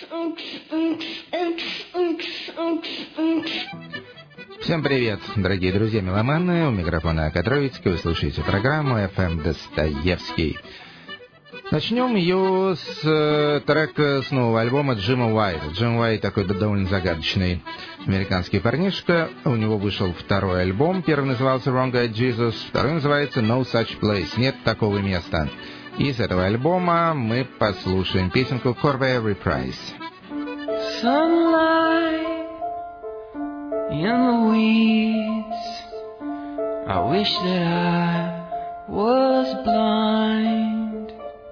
Всем привет, дорогие друзья меломаны, у микрофона Акатровицкий, вы слушаете программу FM Достоевский. Начнем ее с трека с нового альбома Джима Уайта. Джим Уайт такой довольно загадочный американский парнишка. У него вышел второй альбом. Первый назывался Wrong Guy Jesus, второй называется No Such Place, нет такого места. И с этого альбома мы послушаем песенку Corvair Reprise. Sunlight in the weeds, I wish that I was blind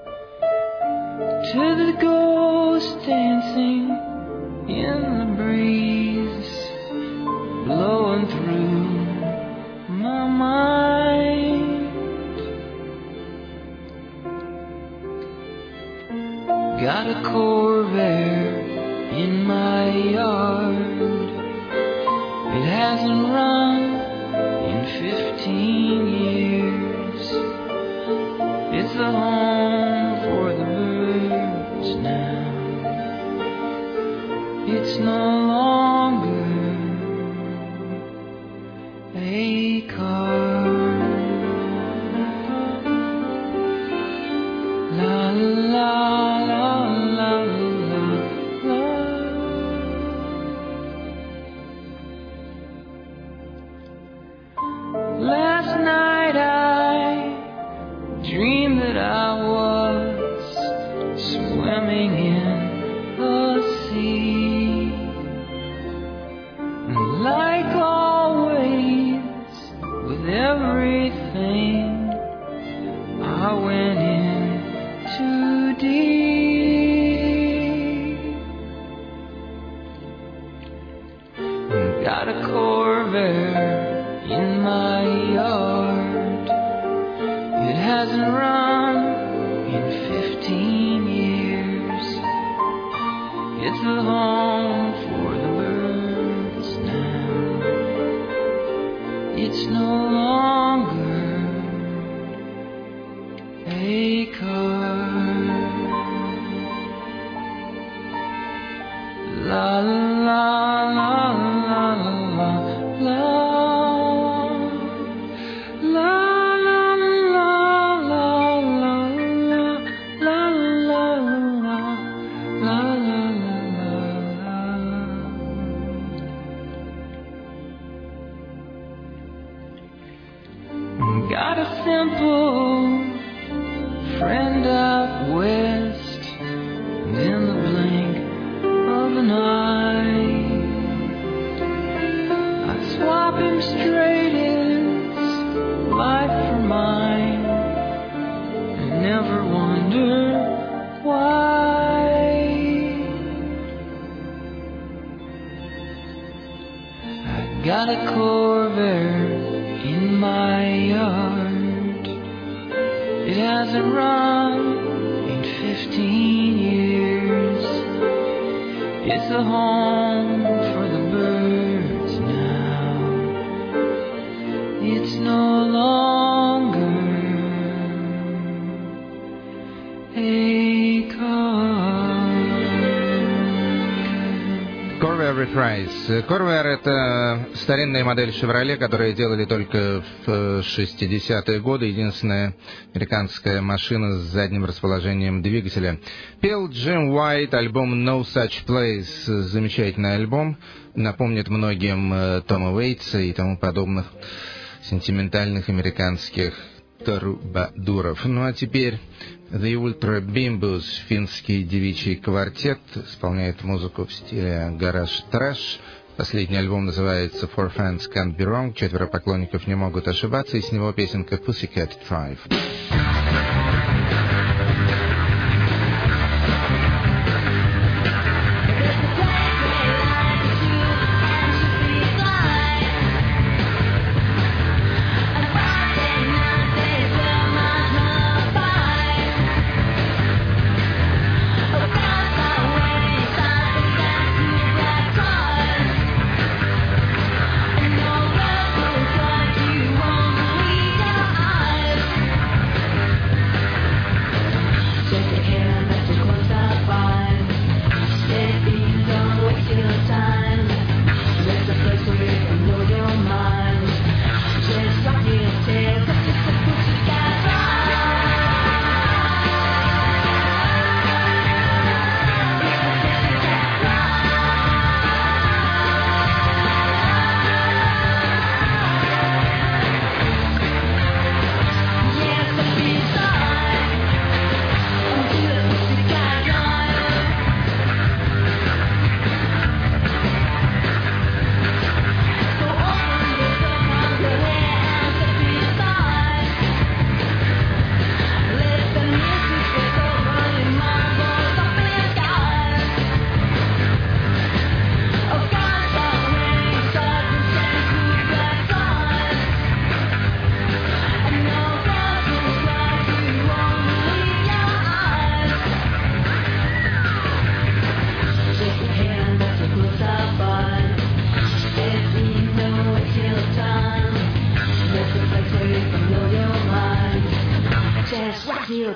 to the ghost dancing in the breeze, blowing through my mind. Got a Corvair in my yard, it hasn't run in 15 years. It's a home for the birds now. It's no longer a car. La la la la la la. Last night I dreamed that I was swimming in the sea, and like always with everything, I went in too deep. Got a Corvair in my yard, it hasn't run in 15 years. It's a home for the birds now. It's no longer a car. La la la la la la. Got a simple friend out west, and in the blink of an eye, I'd swap him straight his life for mine, and never wonder why. I got a Corvair in my yard, it hasn't run in 15 years. It's a home for the birds now. It's no longer a car. Corvair Reprise. Corvair — это старинная модель Chevrolet, которую делали только в 60-е годы. Единственная американская машина с задним расположением двигателя. Пел Джим Уайт, альбом No Such Place. Замечательный альбом. Напомнит многим Тома Уэйтса и тому подобных сентиментальных американских трубадуров. Ну а теперь The Ultra Bimbus, финский девичий квартет, исполняет музыку в стиле гараж-трэш. Последний альбом называется Four Fans Can't Be Wrong, 4 поклонников не могут ошибаться, и с него песенка Pussycat Drive. No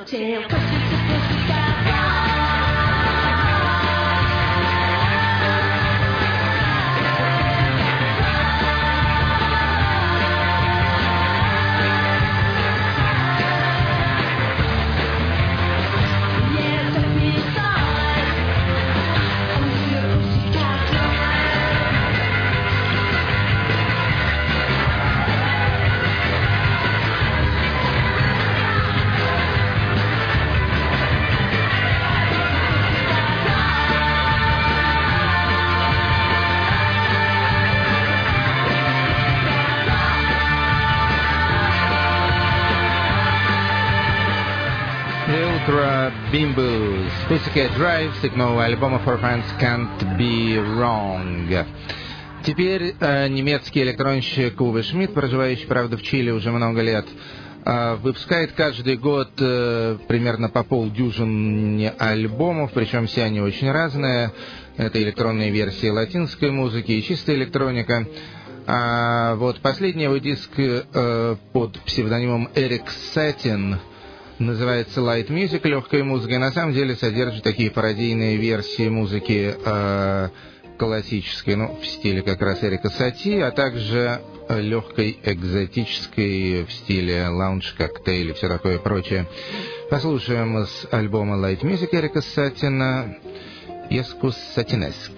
Bimbos, Pussycat Drive, с их нового альбома For Friends Can't Be Wrong. Теперь немецкий электронщик Уве Шмидт, проживающий, правда, в Чили уже много лет, выпускает каждый год примерно по полдюжины альбомов, причем все они очень разные. Это электронные версии латинской музыки и чистая электроника. А вот последний его диск под псевдонимом Eric Satin называется Light Music, легкая музыка, и на самом деле содержит такие пародийные версии музыки классической, ну, в стиле как раз Эрика Сати, а также легкой экзотической в стиле лаунж-коктейль и все такое прочее. Послушаем с альбома Light Music Эрика Сатина «Escus Satinesque».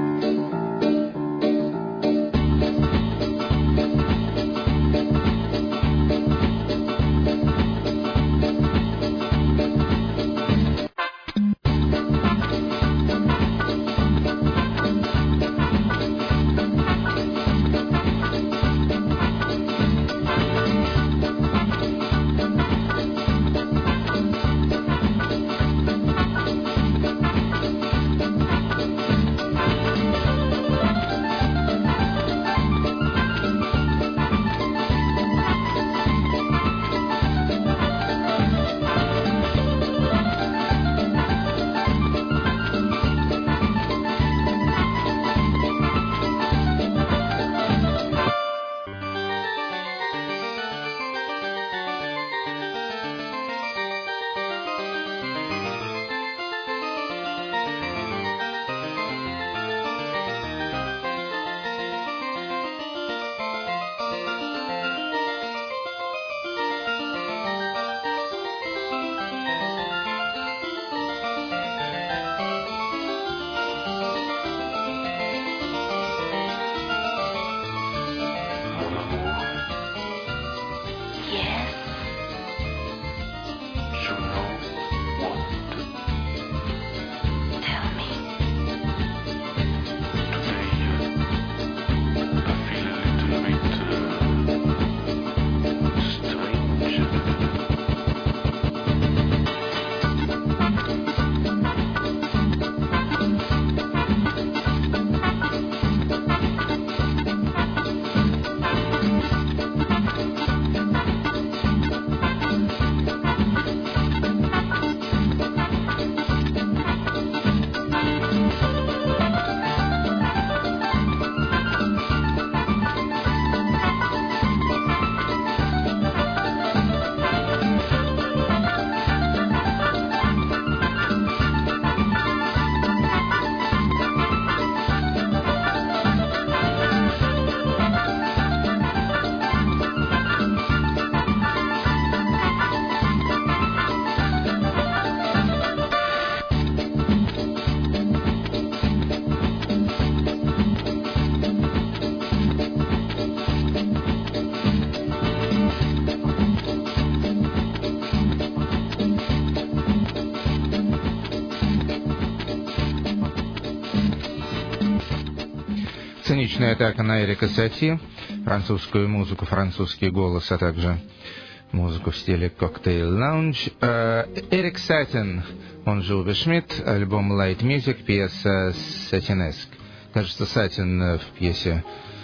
Циничная атака на Эрика Сати, французскую музыку, французский голос, а также музыку в стиле коктейль-лаунж. Эрик Сатин, он же Уве Шмидт, альбом Light Music, пьеса Satinesque. Кажется, Сатин в пьесе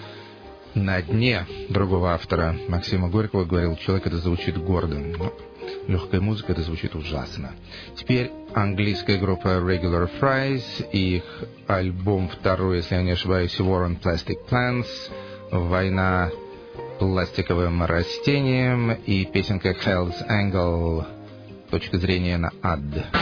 «На дне» другого автора Максима Горького говорил: человек, это звучит гордо. Легкая музыка, это звучит ужасно. Теперь английская группа Regular Fries и их альбом второй, если я не ошибаюсь, War on Plastic Plants, война пластиковым растением, и песенка Hell's Angle, точка зрения на ад.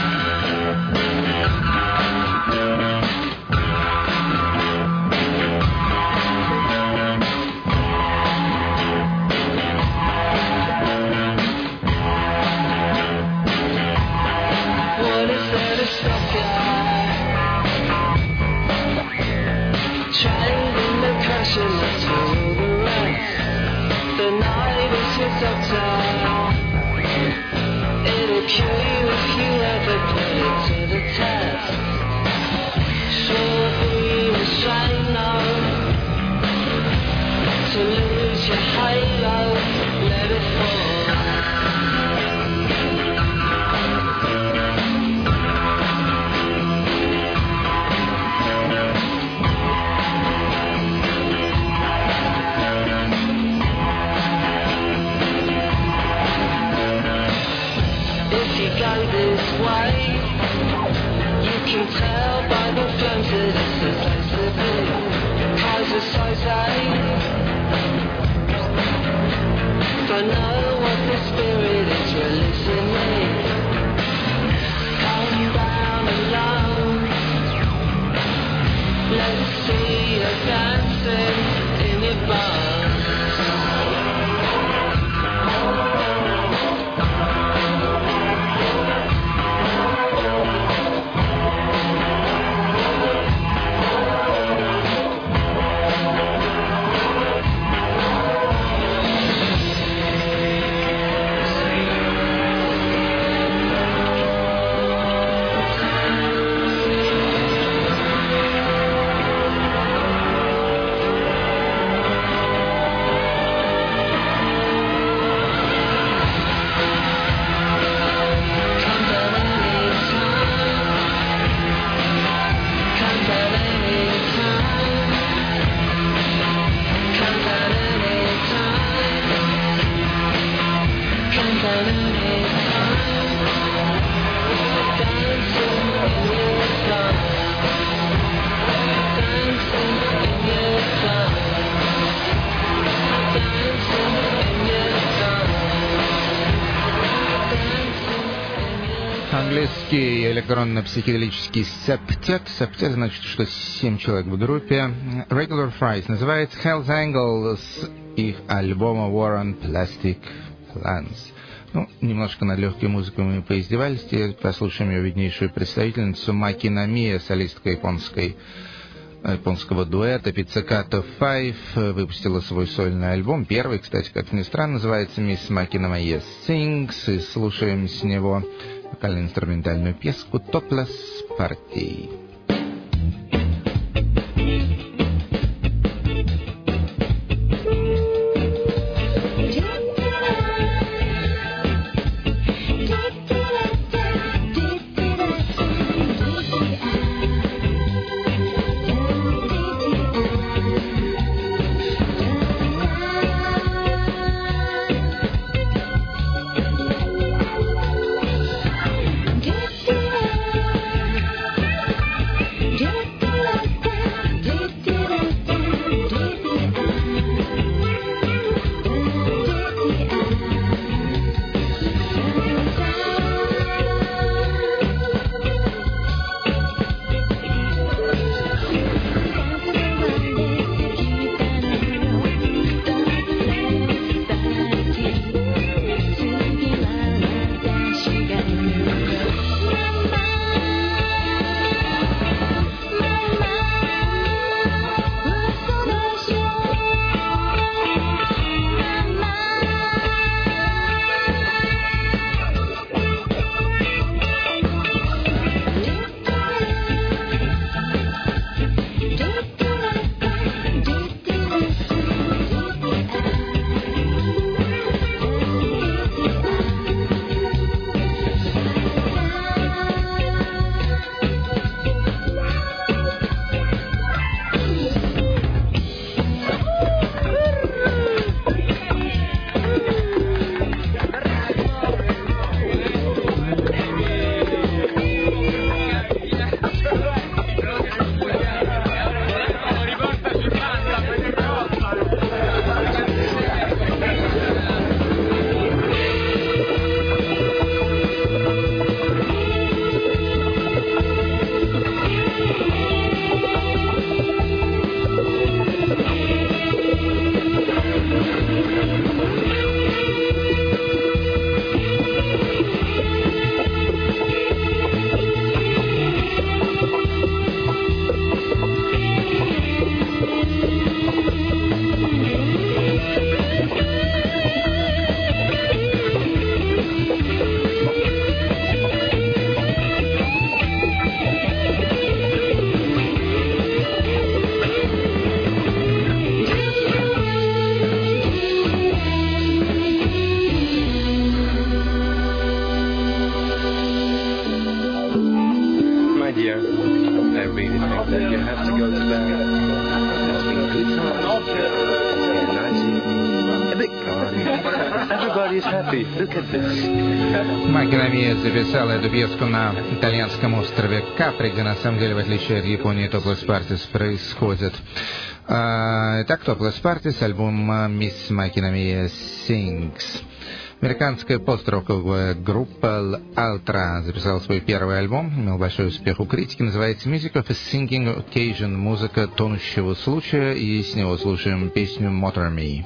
Английский электронно-психоделический септет. Септет значит, что 7 человек в группе. Regular Fries называется Hell's Angel с их альбома War on Plastic Plans. Ну, немножко над легкой музыкой мы поиздевались. Теперь послушаем ее виднейшую представительницу Маки Намия, солистка японского дуэта Pizzicato Five, выпустила свой сольный альбом. Первый, кстати, как ни странно, называется Miss Maki Namie Sings. И слушаем с него вокально-инструментальную песку Topless Party. I really think that you have to go to bed. It's been good times. It's been a nice evening. A big party. Everybody's happy. Look at this. Макина Мия записал эту песку на итальянском острове Капри, где на самом деле, в отличие от Японии, Topless Parties происходит. Итак, Topless Parties, альбом Miss Макина Мия Sings. Американская пост-роковая группа Ultra записала свой первый альбом, имел большой успех у критики, называется Music of a Sinking Occasion, музыка тонущего случая, и с него слушаем песню Motor Me.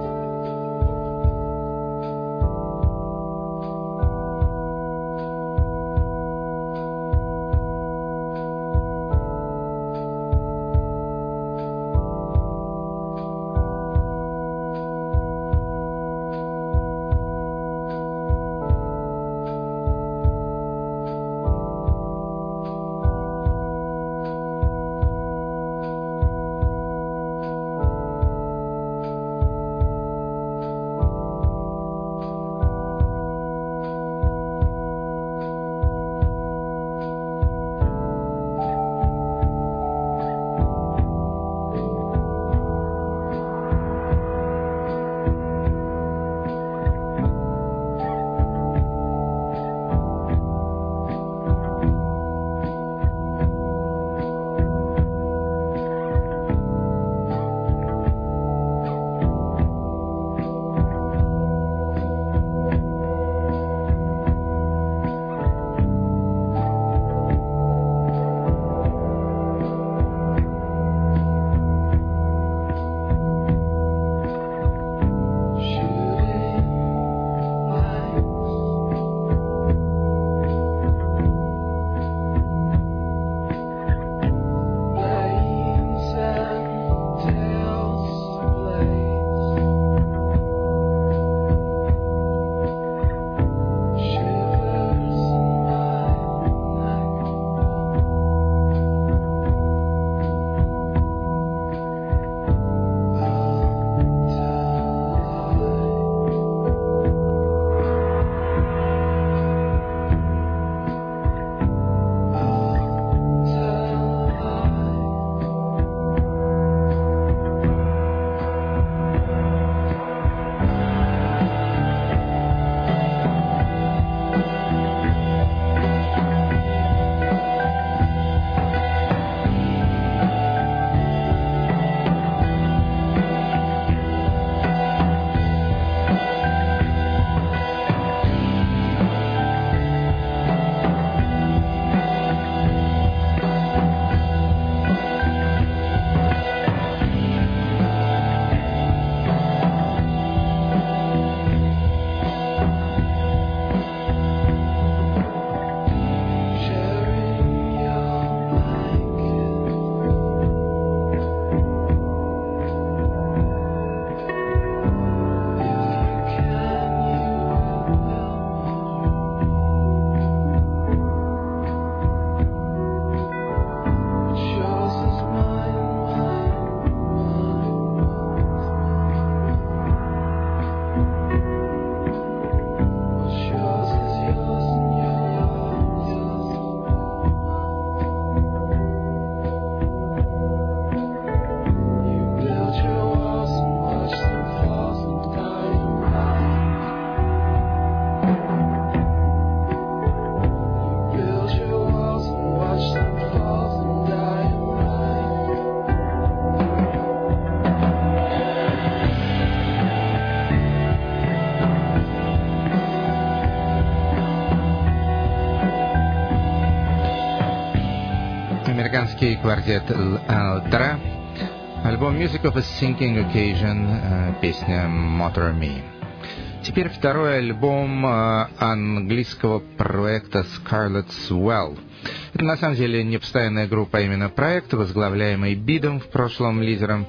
Американский квартет Ultra, альбом Music of a Sinking Occasion, песня Motor Me. Теперь второй альбом английского проекта Scarlet Swell. Это на самом деле не постоянная группа, а именно проект, возглавляемый Бидом, в прошлом лидером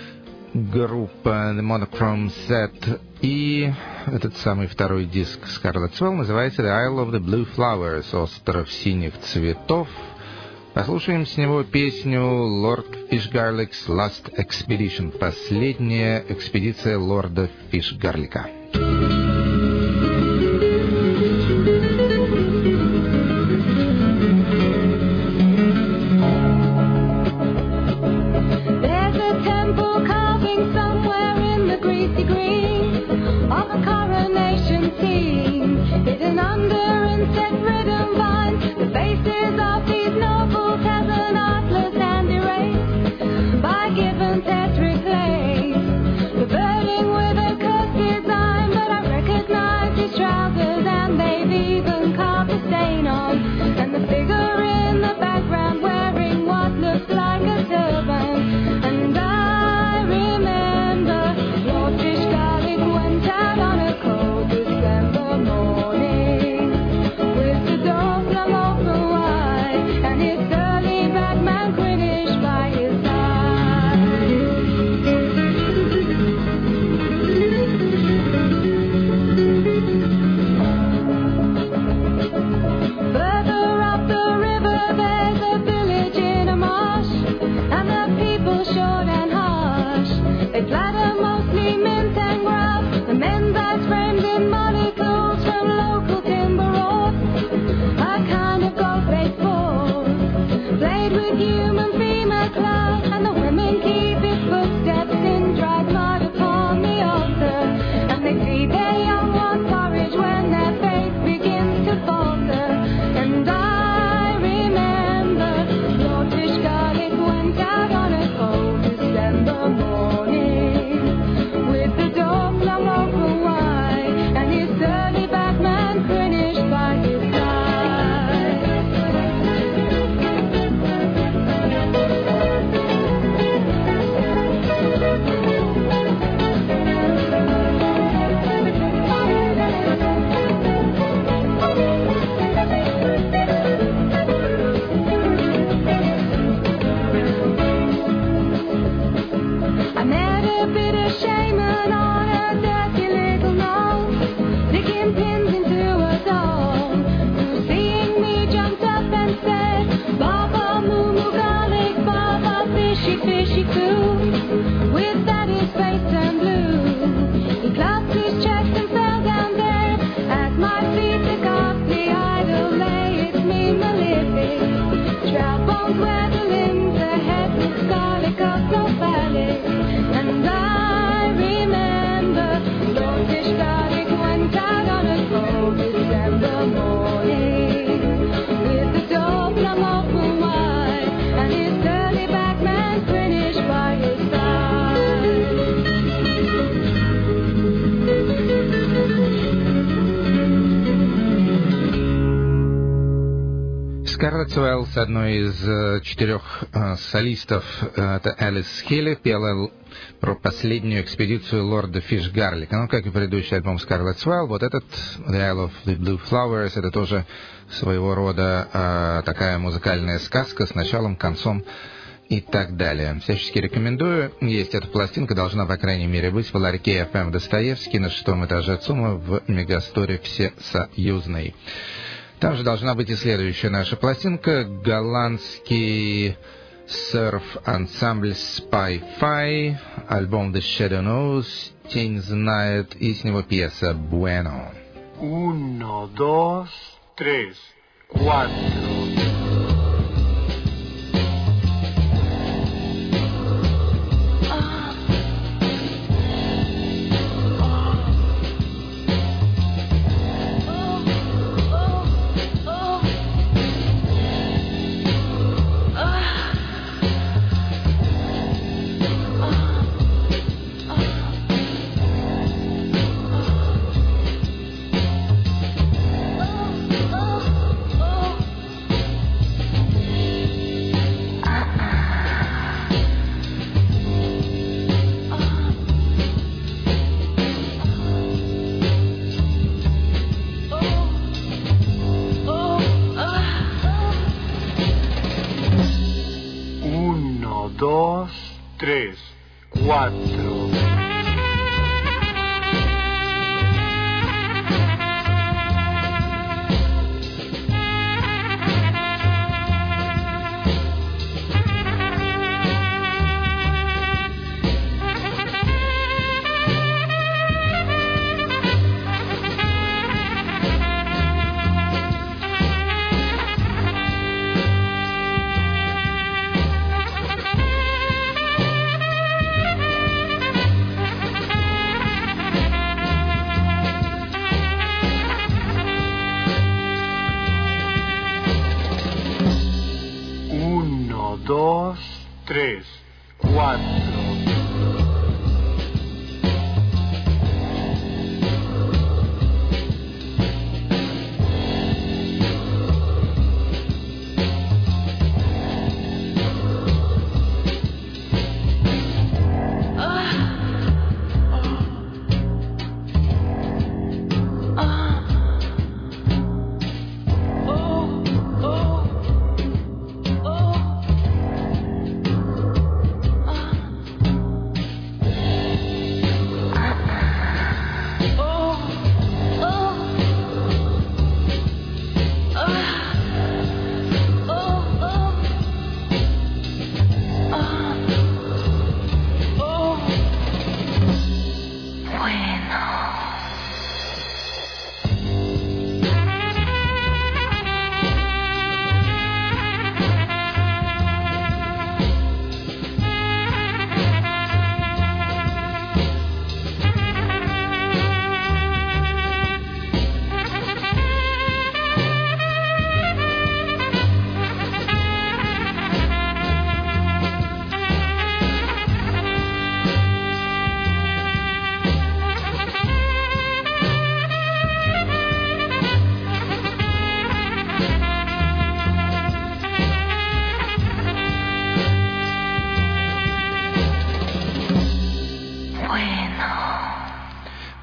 группы The Monochrome Set. И этот самый второй диск Scarlet Swell называется The Isle of the Blue Flowers, остров синих цветов. Послушаем с него песню Lord Fishgarlick's Last Expedition, последняя экспедиция лорда Фишгарлика. made with human female claws, and the women keep his footsteps in dried mud upon the altar, and they feed their young ones porridge when their faith begins to falter. And I remember Lord Fishgarlic went out on a cold December morning with the door flung open wide and his surly Batman finished by his side. I met a bit of shaman on a dirty little knoll, sticking pins into us all, who seeing me jumped up and said, Baba Moo Moo Garlic, Baba Fishy Fishy Coo. With that his face turned blue, he clasped his chest and fell down there, at my feet the ghastly idol lay. It's me, Malefic, trout bones where the limbs, the head with garlic of no valley. And I remember Lord Fishgarlic went out on a cold December morning with the door flung open wide and his curly back man finished by his side. Скарлетт Уэллс, одной из 4 солистов, это Элис Хилли, пела про последнюю экспедицию лорда Фишгарлика. Ну, как и предыдущий альбом Скарлетт Уэллс, вот этот The Isle of the Blue Flowers, это тоже своего рода такая музыкальная сказка с началом, концом и так далее. Всячески рекомендую. Есть эта пластинка, должна, по крайней мере, быть в ларьке FM Достоевский на 6-м этаже ЦУМа в Мегасторе Всесоюзной. Там же должна быть и следующая наша пластинка. Голландский серф-ансамбль Spy-Fi, альбом The Shadow Knows, Тень знает, и с него пьеса Bueno. 1, 2, 3, 4. Dos, tres, cuatro. Dos, tres, cuatro.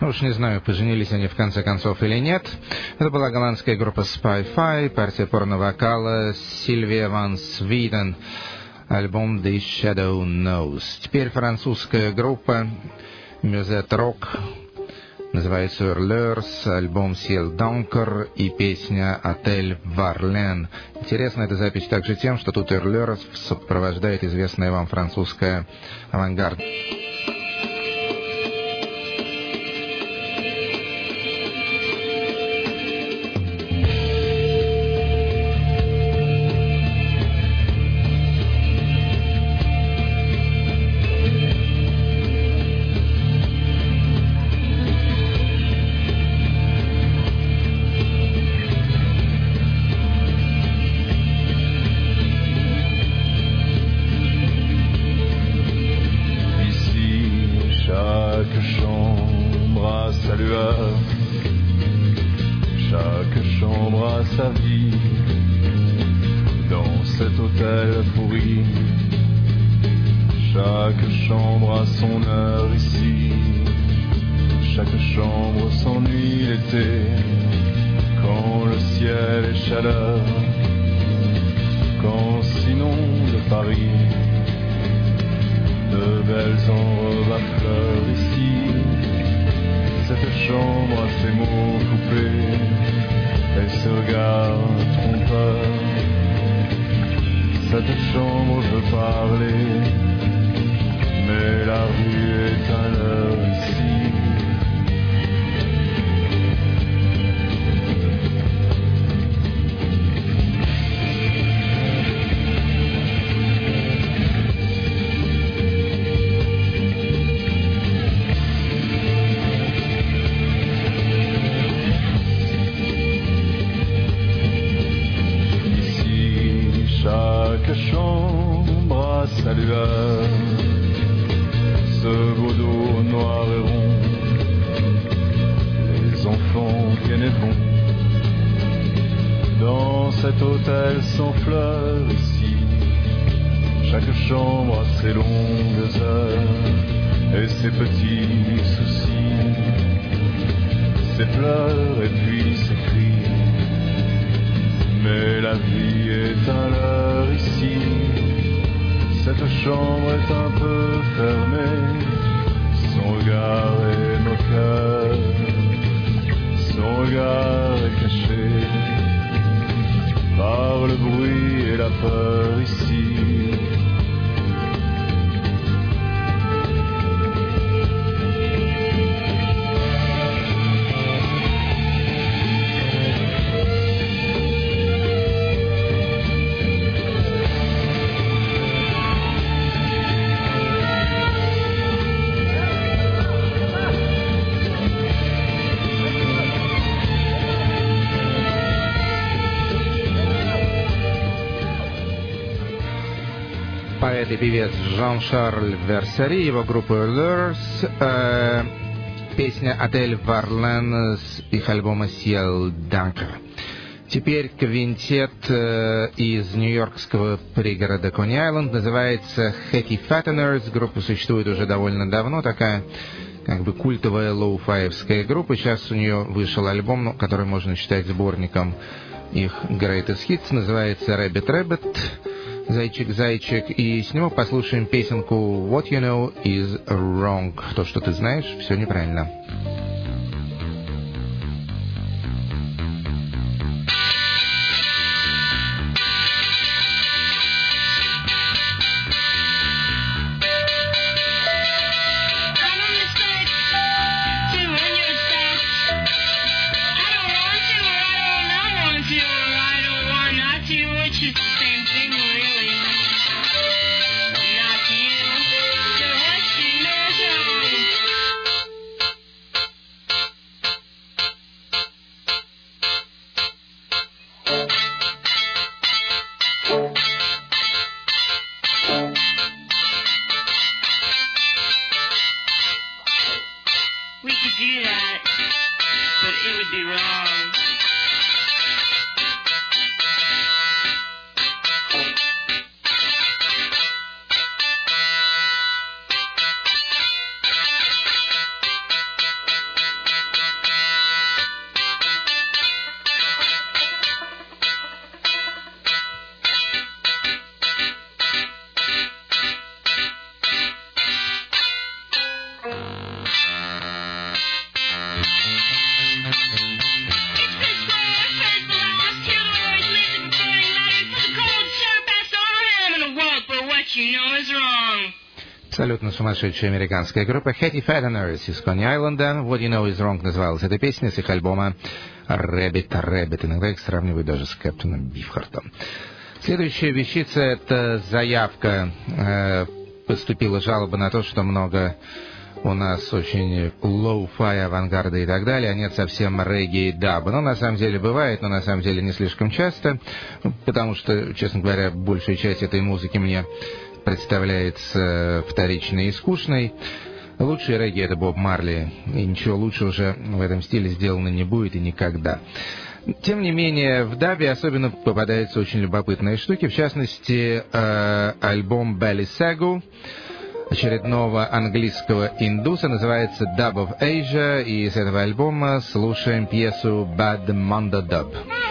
Уж не знаю, поженились они в конце концов или нет. Это была голландская группа Spy-Fi, партия порно-вокала Сильвия Ван Свиден, альбом The Shadow Knows. Теперь французская группа Musette Rock, называется Hurleurs, альбом Ciel d'Ancre и песня Отель Варлен. Интересна эта запись также тем, что тут Hurleurs сопровождает известная вам французская авангард. Поэт и певец Жан-Шарль Версари, его группа Hurleurs, песня «Отель Варлен» с их альбома «Ciel d'Ancre». Теперь квинтет из нью-йоркского пригорода Кони-Айленд, называется Happy Fatteners. Группа существует уже довольно давно, такая как бы культовая лоу-фаевская группа. Сейчас у нее вышел альбом, который можно считать сборником их Greatest Hits, называется Rabbit Rabbit, Зайчик-зайчик, и с него послушаем песенку What You Know Is Wrong. То, что ты знаешь, все неправильно. what you know is wrong. Абсолютно сумасшедшая американская группа Hattie Fatteners из Кони-Айленда. What You Know Is Wrong называлась эта песня с их альбома Rabbit. Иногда их сравнивают даже с Кэптоном Бифхартом. Следующая вещица — это заявка. Поступила жалоба на то, что много у нас очень лоу-фай, авангарда и так далее, а нет совсем регги и даба. Но на самом деле бывает, но на самом деле не слишком часто, потому что, честно говоря, большая часть этой музыки мне представляется вторичной и скучной. Лучший регги — это Боб Марли, и ничего лучше уже в этом стиле сделано не будет и никогда. Тем не менее, в дабе особенно попадаются очень любопытные штуки, в частности, альбом Belly Sagu очередного английского индуса, называется Dub of Asia, и из этого альбома слушаем пьесу Bad Mondo Dub.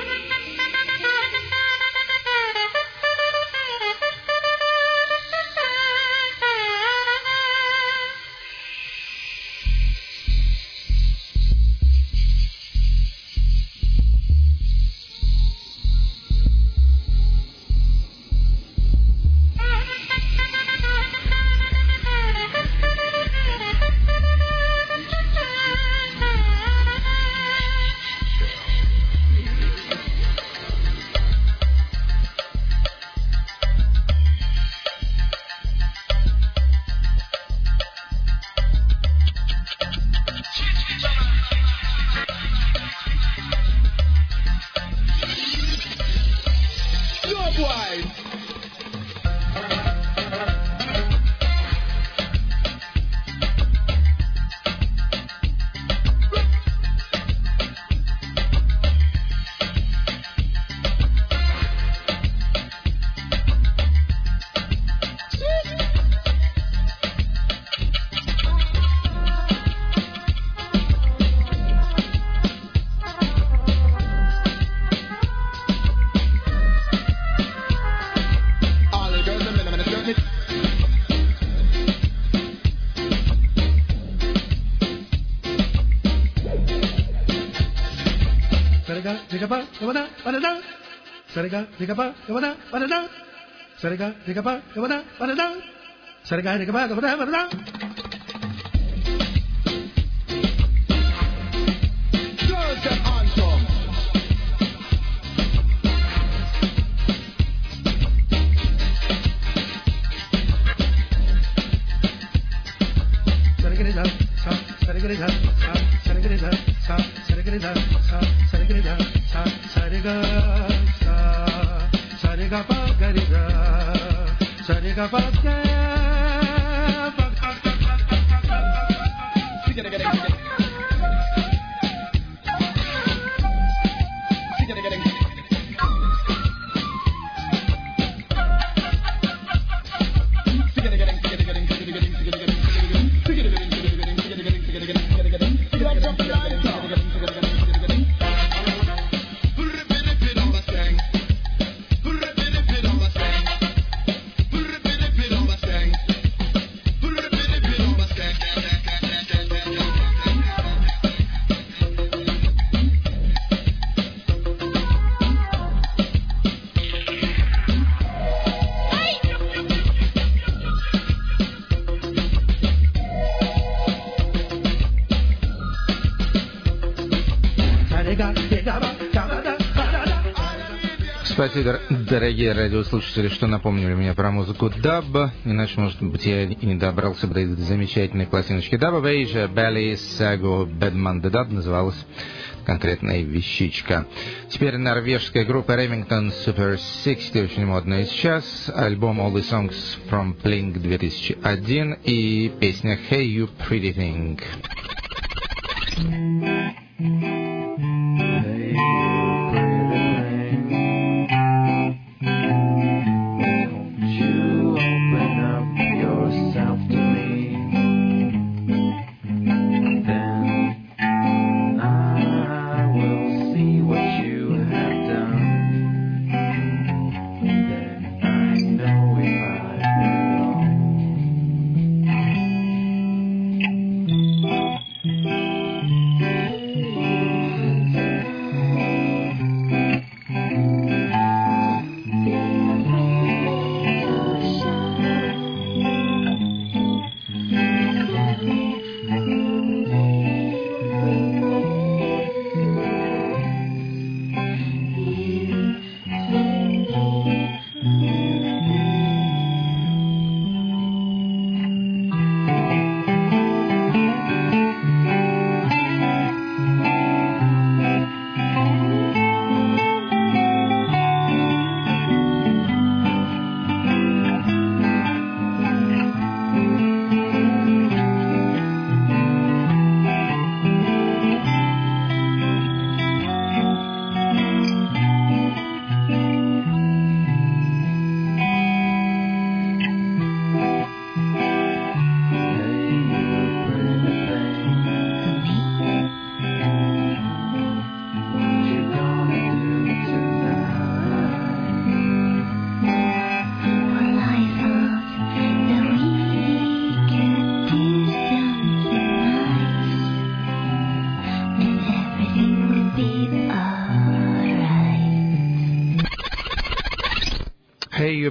Спасибо, дорогие радиослушатели, что напомнили мне про музыку даба, иначе, может быть, я и не добрался бы до этой замечательной пластиночки. Dub of Asia, Belly Sagu, Bad Mondo Dub называлась конкретная вещичка. Теперь норвежская группа Remington Super 60, очень модная сейчас, альбом All the Songs from Blink 2001 и песня Hey You Pretty Thing.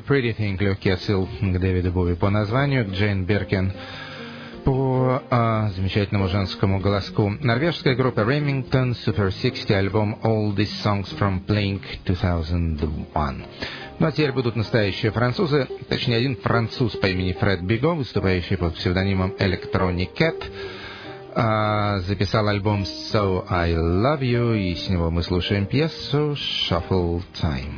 Pretty Thing, легкий отсыл к Дэвиду Боуи по названию, к Джейн Биркин по замечательному женскому голоску. Норвежская группа Remington, Super 60, альбом All These Songs from Blink 2001. Ну а теперь будут настоящие французы, точнее один француз по имени Фред Биго, выступающий под псевдонимом Electronic Cat, записал альбом So I Love You, и с него мы слушаем пьесу Shuffle Time.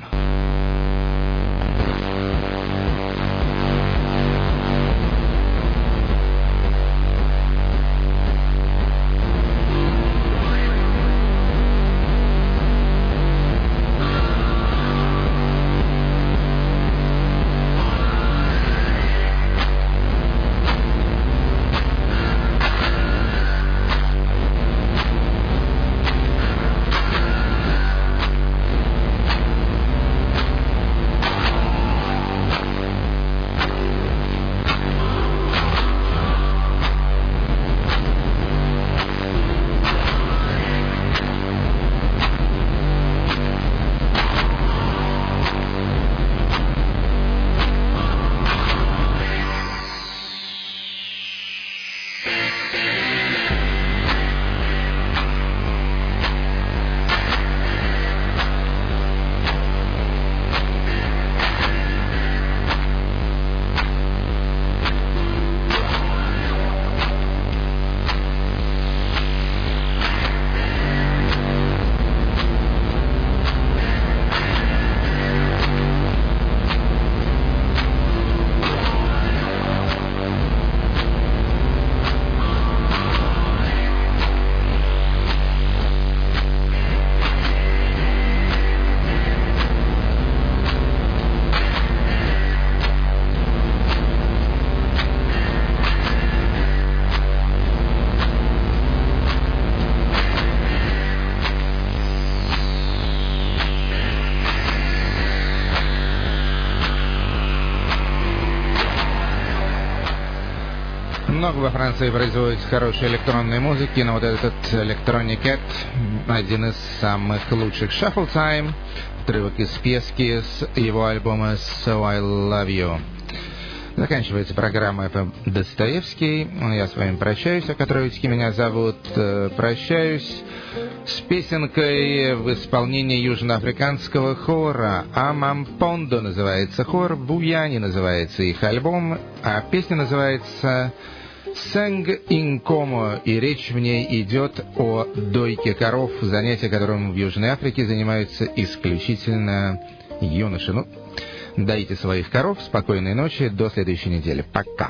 Много во Франции производится хорошей электронной музыки, но вот этот Electronic Cat один из самых лучших. Shuffle Time, отрывок из пьески с его альбома So I Love You. Заканчивается программа FM Достоевский. Я с вами прощаюсь, Акатровицкий меня зовут. Прощаюсь с песенкой в исполнении южноафриканского хора. Амампондо называется хор, Буяни называется их альбом, а песня называется «Сэнг Инкомо», и речь в ней идет о дойке коров, занятие, которым в Южной Африке занимаются исключительно юноши. Ну, дайте своих коров, спокойной ночи, до следующей недели. Пока.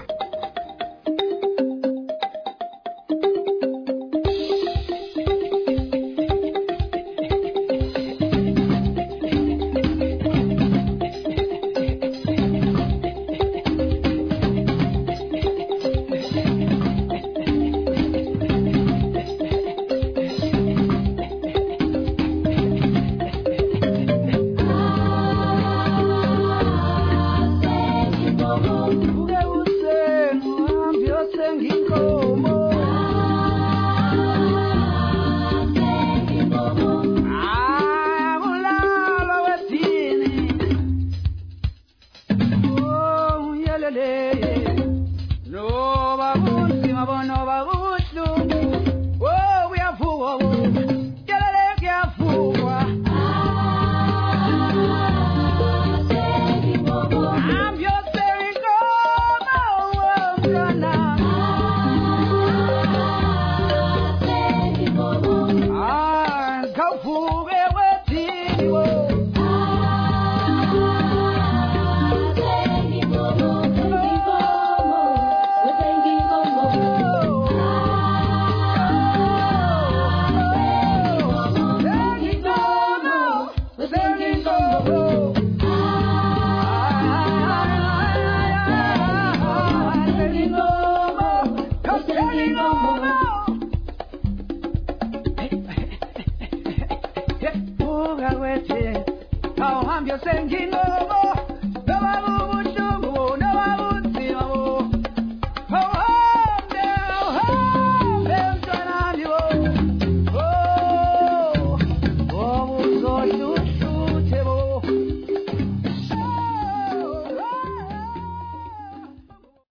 Singing, oh,